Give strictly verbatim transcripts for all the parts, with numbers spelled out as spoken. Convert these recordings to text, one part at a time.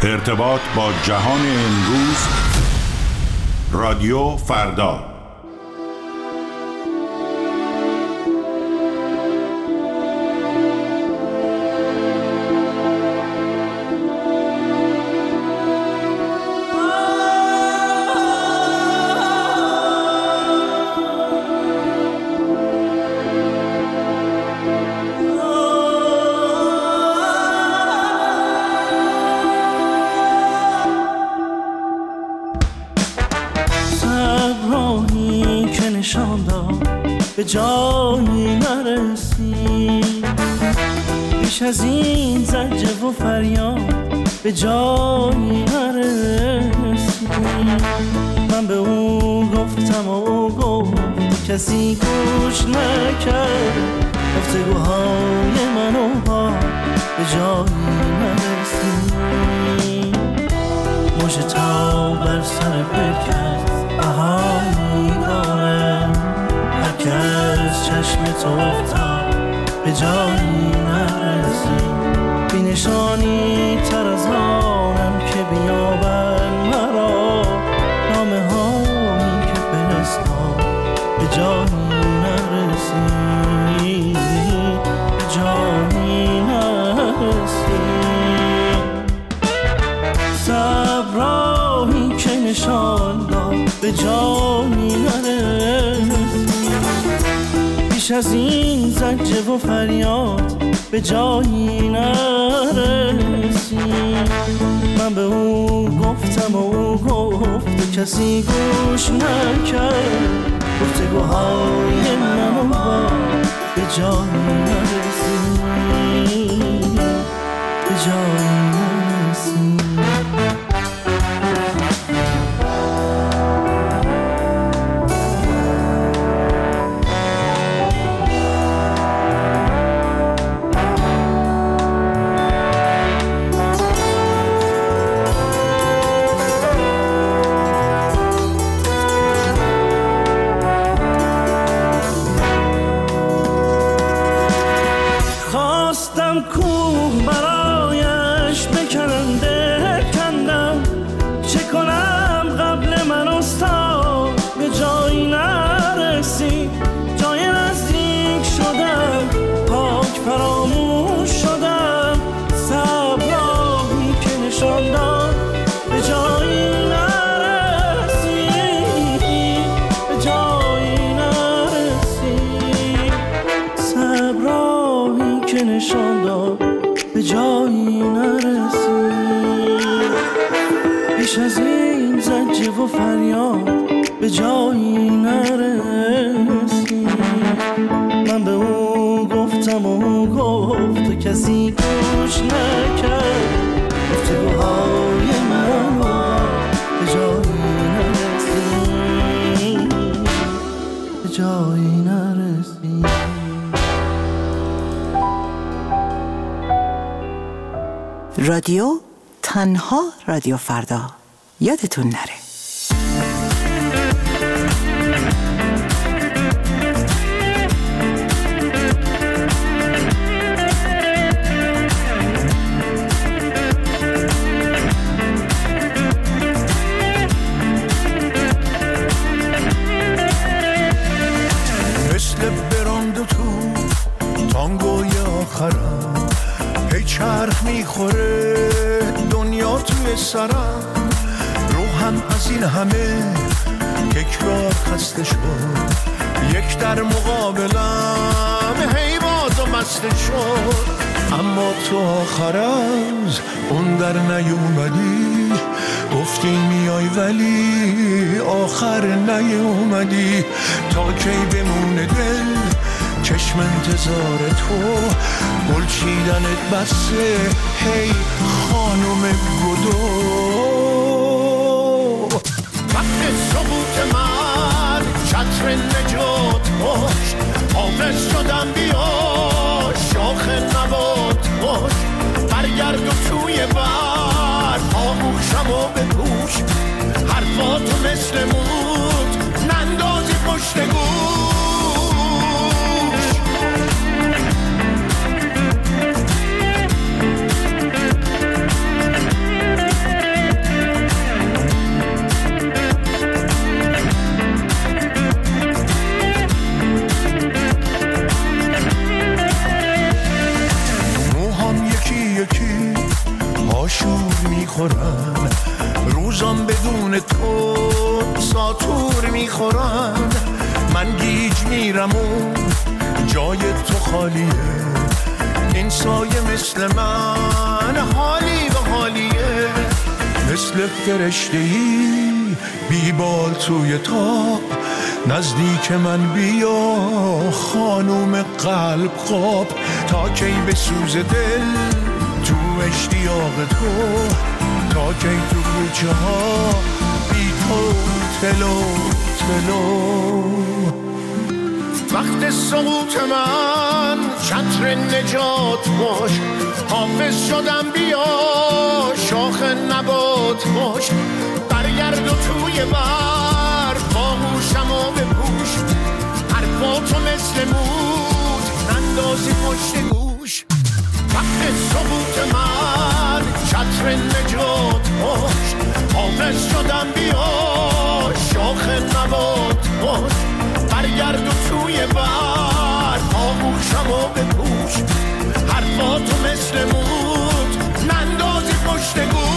ارتباط با جهان امروز، رادیو فردا. به جایی نرسی، بیش از این زجر و فریاد به جایی نرسی. من به او گفتم و او گفت، کسی گوش نکرد گفتگوهای من و با به جایی نرسی. مژه تا بر سر پیکرد بهایی داره، که از چشم تو افتاد به جایی نرسی. بی نشانی تر از آنم که بیابن مرا، نامه هایی که فرستاد به جایی نرسی، به جایی نرسی. صبرایی که نشان داد به جایی نرسی، بیش از این زجر و فریاد به جایی نرسی. من به او گفتم و او گفت، کسی گوش نکرد گفتگوهای من و با به جایی نرسی، به جایی نرسی. به جایی نرسی، بیش از این زجر و فریاد به جایی نرسی. من به او گفتم و او گفت، و کسی گوش نکرد گفتگوهای من به جایی نرسی، به جایی نرسی. رادیو تنها رادیو فردا، یادتون نره. مثل براند تو تانگوی آخرم، هی چرخ میخوره دنیا توی سرم. روحم از این همه تکرار خسته شد، یک در مقابلم هی باز و مسته شد. اما تو آخر از اون در نیومدی، گفتی میای ولی آخر نیومدی. تا کی بمونه دل چشم انتظار تو، گل چیدنت بسه هی خانم گدو. وقت سقوط من چتر نجات باش، حافظ شدم بیا شاخ نبات باش. برگرد و توی بر آغوشم و بپوش، حرفاتو مثل موت نندازی پشت گوش. میخورن، روزام بدون تو ساتور میخورن. من گیج میرم و جای تو خالیه، این سایه مثل من حالی به حالیه. مثل فرشته‌ای بیبال توی تاب، نزدیک من بیا خانوم قلب خواب. تا کی به سوز دل تو اشتیاق تو، تا کی تو کوچه ها بی تو تلو تلو. وقت سقوط من چتر نجات باش، حافظ شدم بیا شاخ نبات باش. برگرد و توی بر باهوشم و بپوش، حرفاتو مثل مود نندازی پشت گوش. وقت سقوط من چتر نجات باش، حافظ شدم بیا شاخ نبات باش. برگرد و توی بر آغوشم و بپوش، حرفاتو مثل مود نندازی پشت گوش.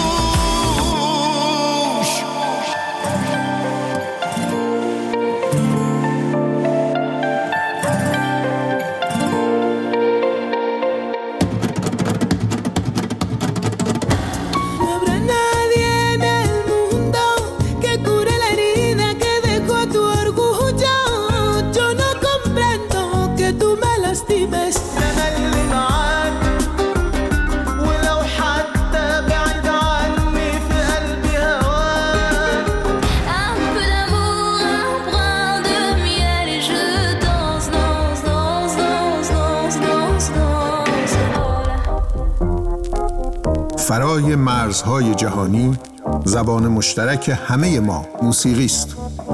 فرای مرزهای جهانی، زبان مشترک همه ما موسیقی است.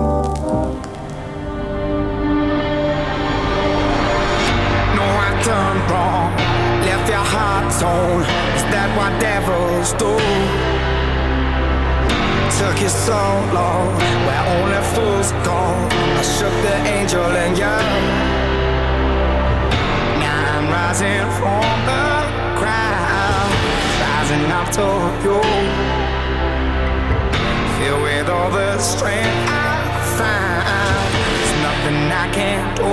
Took you so long, where only fools go. I shook the angel and you. Now I'm rising from the crowd, rising up to you. Filled with all the strength I find, there's nothing I can't do.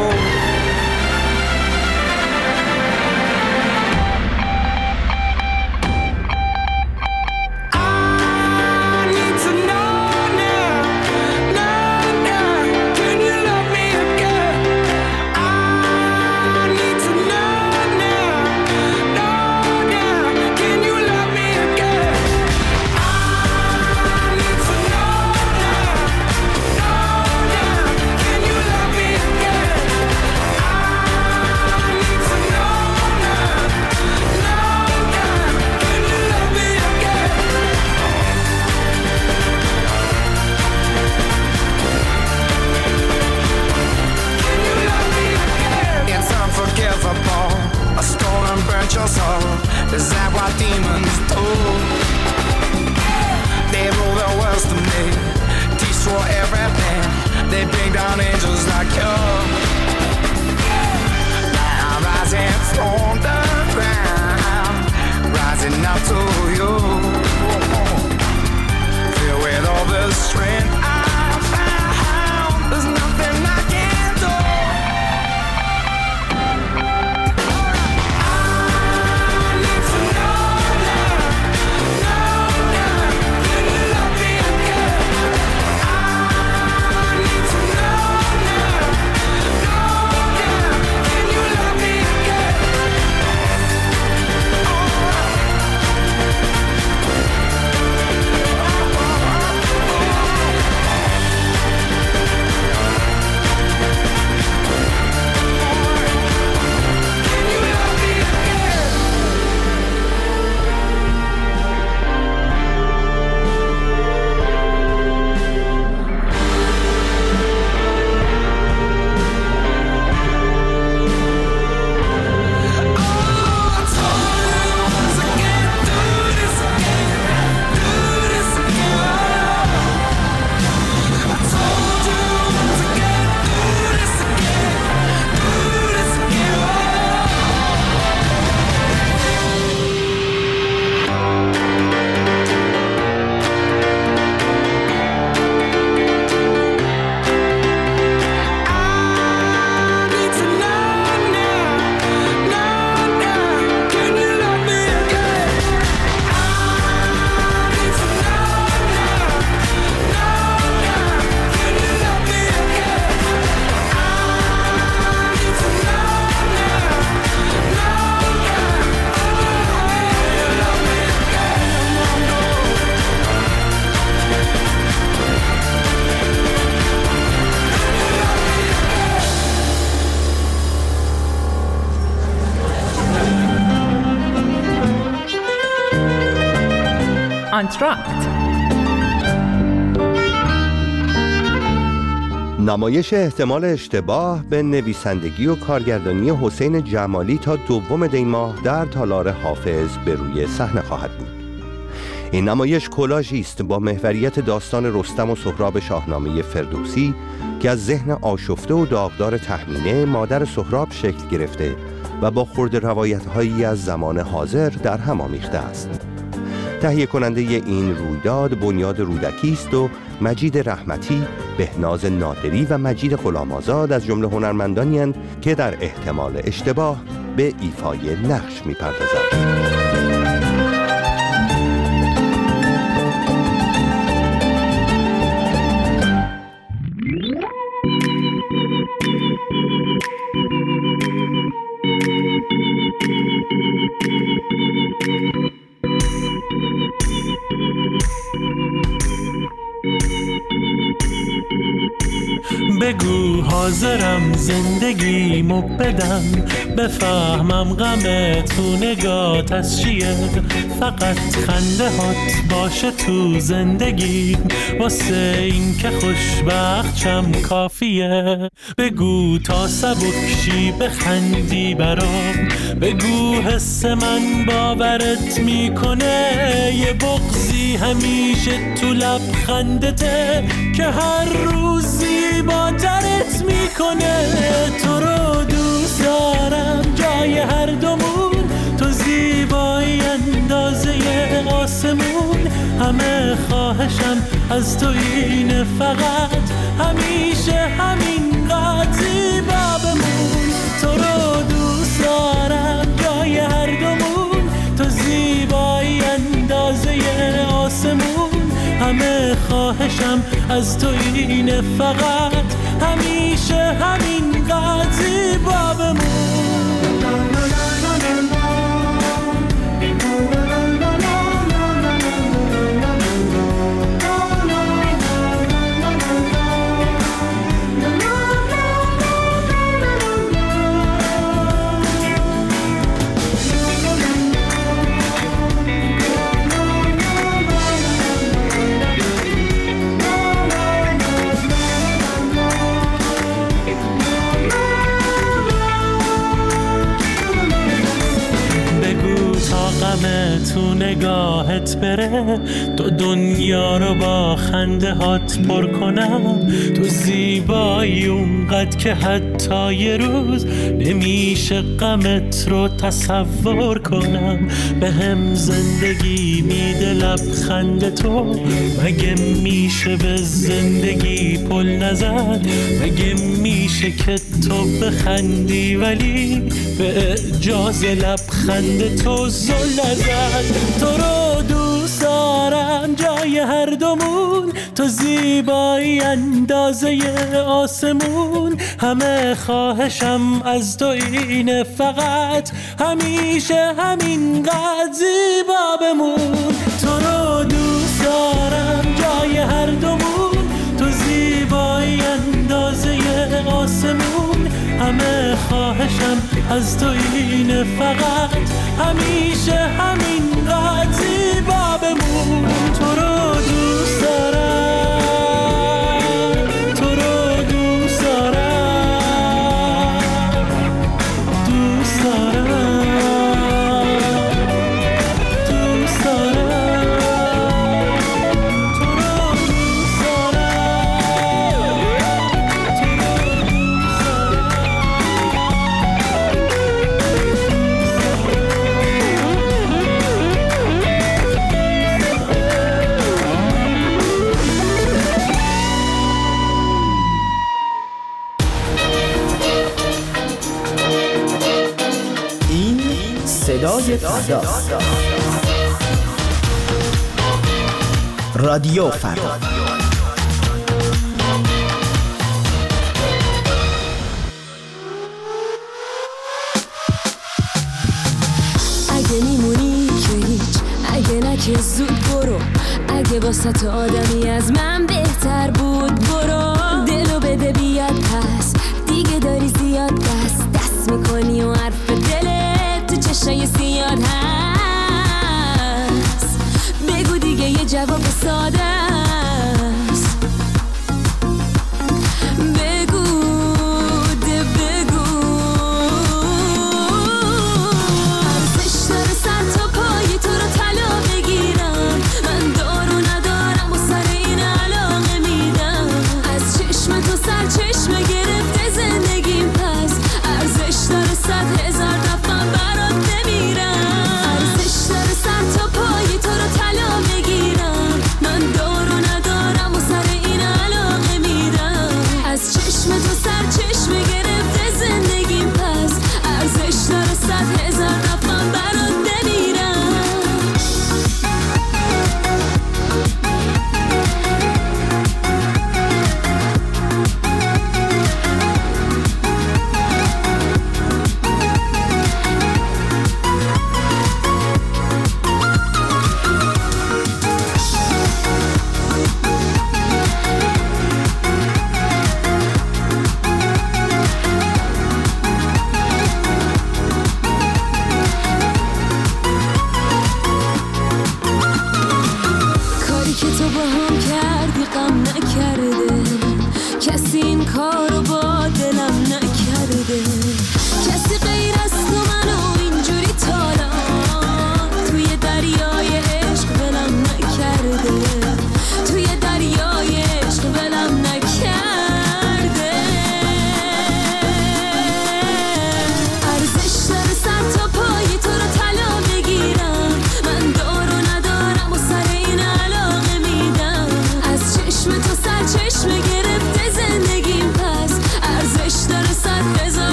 Is that what demons do? They rule the world to me, destroy everything. They bring down angels like you. Now I'm rising from the ground, rising up to you. Filled with all the strength I found, there's nothing I can't do. آنتراکت. نمایش احتمال اشتباه به نویسندگی و کارگردانی حسین جمالی تا دوم دی ماه در تالار حافظ به روی صحنه خواهد بود. این نمایش کلاژی است با محوریت داستان رستم و سهراب شاهنامه فردوسی که از ذهن آشفته و داغدار تهمینه مادر سهراب شکل گرفته و با خرد روایت‌هایی از زمان حاضر در هم آمیخته است. تهیه کننده این رویداد بنیاد رودکی است و مجید رحمتی، بهناز نادری و مجید غلام‌آزاد از جمله هنرمندانی اند که در احتمال اشتباه به ایفای نقش می‌پردازند. بگو حاضرم زندگیمو بدم، بفهمم غم تو نگات از چیه، فقط خنده هات باشه تو زندگی، واسه این که خوشبخت شم کافیه. بگو تا سبکشی بخندی برام، بگو حس من باورت میکنه، یه بغضی همیشه تو لبخندته که هر روزی با ترت میکنه. تو رو دوست دارم جای هر دومون، تو زیبایی اندازه آسمون، همه خواهشم از تو اینه فقط همیشه همینقدر زیبا بمون. تو رو دوست دارم جای هر دومون، تو زیبایی اندازه آسمون، همه خواهشم از تو اینه فقط همیشه همینقدر زیبا بمون. تو نگاهت بره، تو دنیا رو با خنده هات پر کنم، تو زیبایی اونقدر که حتی یه روز نمیشه غمت رو تصور کنم. به هم زندگی میده لبخند تو، مگه میشه به زندگی پل نزد، مگه میشه که تو بخندی ولی به اعجاز لبخند تو زل نزد. تو رو دوست دارم جای هر دومون، تو زیبایی اندازه آسمون، همه خواهشم از تو اینه فقط همیشه همینقدر زیبا بمون. تو رو دوست دارم جای هر دومون، تو زیبایی اندازه آسمون، همه خواهشم از تو اینه فقط همیشه همینقدر زیبا بمون. تو رو دوست دارم، تو رو دوست دارم، دوست دارم، دوست دارم، تو رو دوست دارم، تو رو دوست صدای فردا، رادیو فردا. اگه میمونی که هیچ، اگه نه که زود برو، اگه واسه تو آدمی از من بهتر بود برو. دلو بده بیاد پس، دیگه داری زیاد بس، دست میکنی و حرف دلت تو چشای سیاد هست. بگو دیگه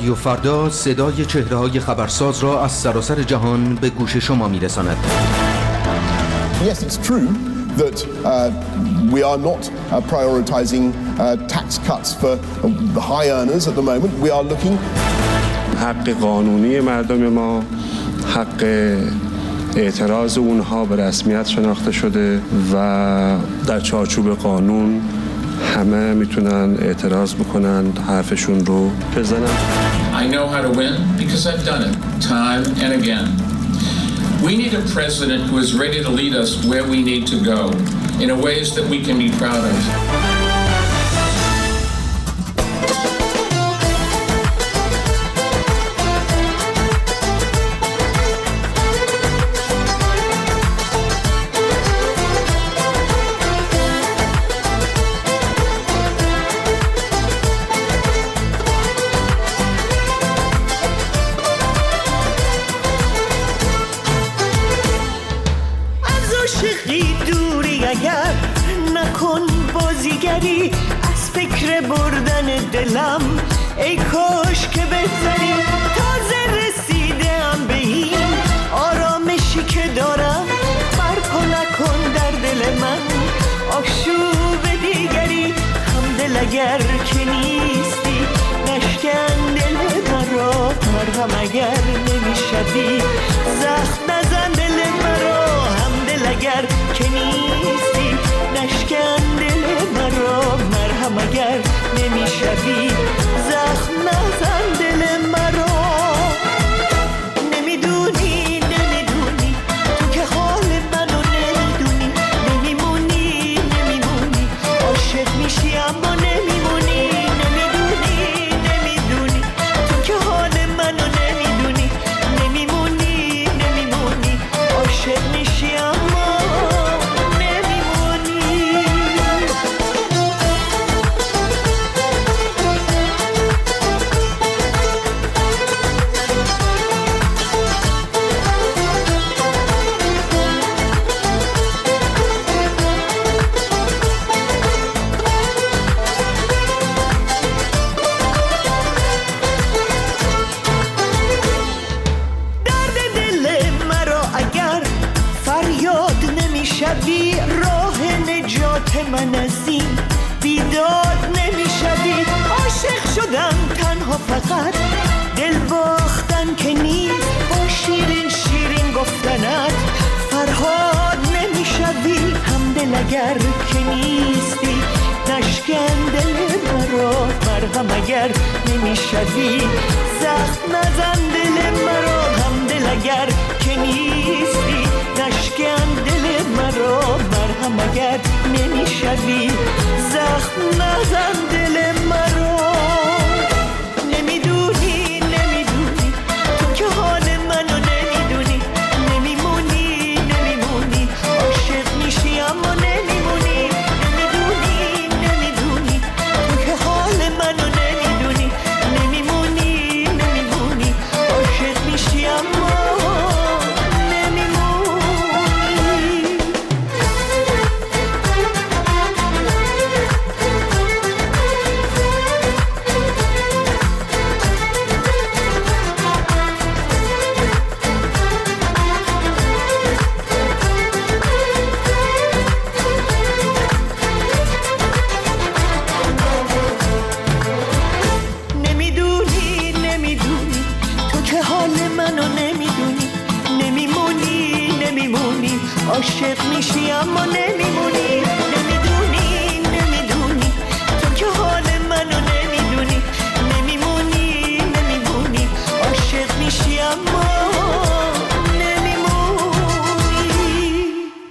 رادیو فردا صدای چهره‌های خبرساز را از سراسر جهان به گوش شما می‌رساند. Yes, it's true that uh, we are not uh, prioritizing uh, tax cuts for the high earners at the moment. We are looking حق قانونی مردم ما، حق اعتراض اونها به رسمیت شناخته شده و در چارچوب قانون همه میتونن اعتراض بکنن، حرفشون رو بزنن. I know how to win because I've done it time and again. We need a president who is ready to lead us where we need to go in a ways that we can be proud of. دلم ای کاش که بهتری تازه رسیدم به این آرامشی که دارم برپا نکن در دل من آشوب دیگری همدل اگر که نیستی نشکن دل مرا مرهم اگر نمیشدی زخم نزن دل مرا همدل اگر که نیستی نشکن دل مرا مرهم اگر نمیشوی زخم نزن دل مرا نمیدونی نمیدونی تو که حال منو نمیدونی نمیمونی نمیمونی عاشق میشی اما نمیمونی نمیدونی نمیدونی تو که حال منو نمیدونی نمیمونی نمیمونی عاشق میشی اما راه نجات من از این بیداد نمیشوی عاشق شدم تنها فقط دل باختن که نیست با شیرین شیرین گفتنت فرهاد نمیشوی همدل اگر که نیستی نشکن دل مرا مرهم اگر نمیشوی زخم نزن دل مرا همدل اگر که نیستی نشکن دل مرا مرهم اگر نمیشوی زخم نزن دل مرا نمیدونی نمیدونی تو که حال منو نمیدونی نمیمونی نمیمونی عاشق میشی اما نمیمونی نمیدونی نمیدونی تو که حال منو نمیدونی نمیمونی نمیمونی عاشق میشی اما عاشق میشی اما نمیمونی نمیدونی نمیدونی تو که حال منو نمیدونی نمیمونی نمیمونی عاشق میشی اما نمیمونی.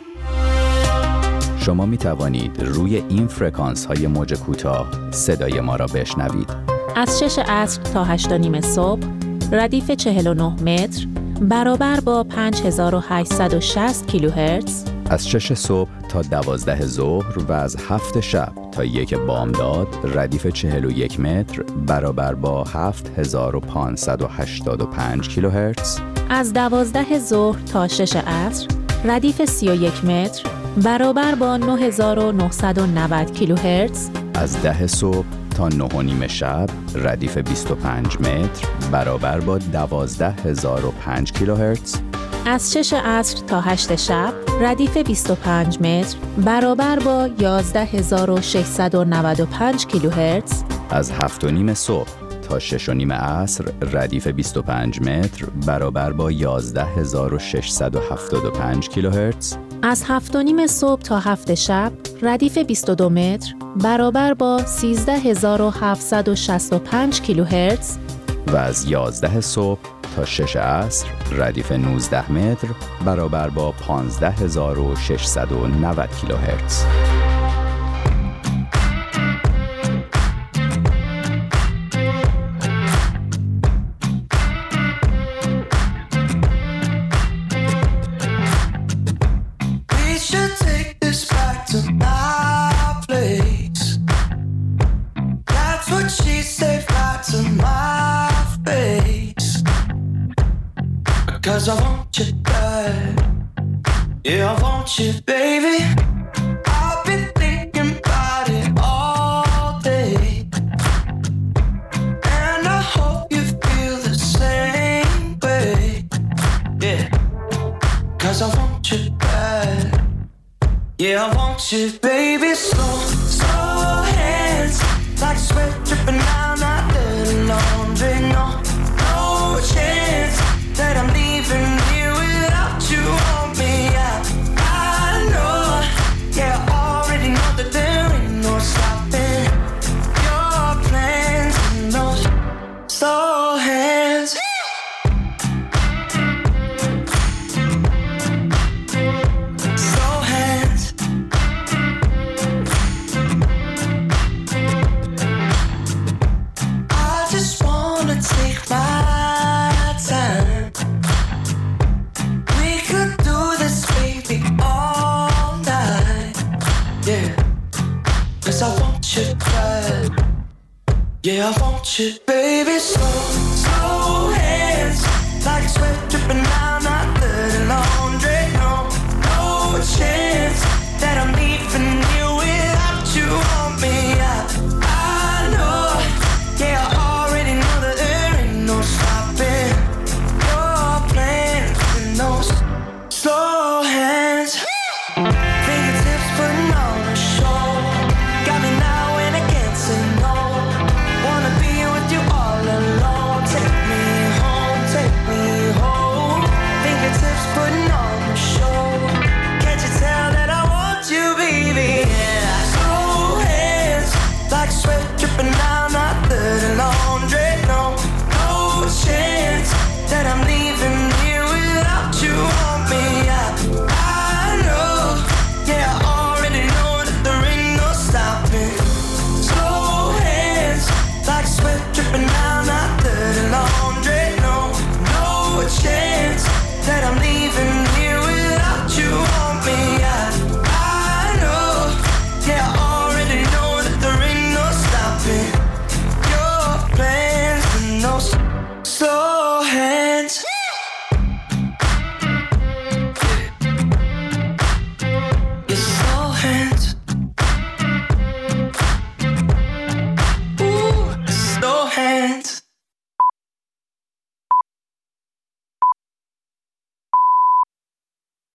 شما می توانید روی این فرکانس های موج کوتاه صدای ما را بشنوید. از شش عصر تا هشت و نیم صبح ردیف چهل و نه متر برابر با پنج هزار و هشتصد و شصت کیلوهرتز، از شش صبح تا دوازده ظهر و از هفت شب تا یک بامداد ردیف چهل و یک متر برابر با هفت هزار و پانصد و هشتاد و پنج کیلوهرتز، از دوازده ظهر تا شش عصر ردیف سی و یک متر برابر با نه هزار و نهصد و نود کیلوهرتز، از ده صبح تا نه و نیم شب ردیف بیست و پنج متر برابر با دوازده هزار و پنج کیلوهرتز. از شش عصر تا هشت شب ردیف بیست و پنج متر برابر با یازده هزار و ششصد و نود و پنج کیلوهرتز. از هفت و نیم صبح تا شش و نیم عصر ردیف بیست و پنج متر برابر با یازده هزار و ششصد و هفتاد و پنج کیلوهرتز. از هفت و نیم صبح تا هفت شب ردیف بیست و دو متر برابر با سیزده هزار و هفتصد و شصت و پنج کیلوهرتز. و از یازده صبح تا شش عصر ردیف نوزده متر برابر با پانزده هزار و ششصد و نود کیلوهرتز. Cause I want you bad. Yeah, I want you, baby. I've been thinking about it all day. And I hope you feel the same way. Yeah, cause I want you bad. Yeah, I want you, baby. Slow, slow hands, like sweat dripping down that dirty laundry. No, no chance that I'm leaving here without you on me. I, I know, yeah, I already know that there ain't no stopping your plans and those slow hands. Slow hands. I just wanna take my time. I want you bad. Yeah, I want you, baby, slow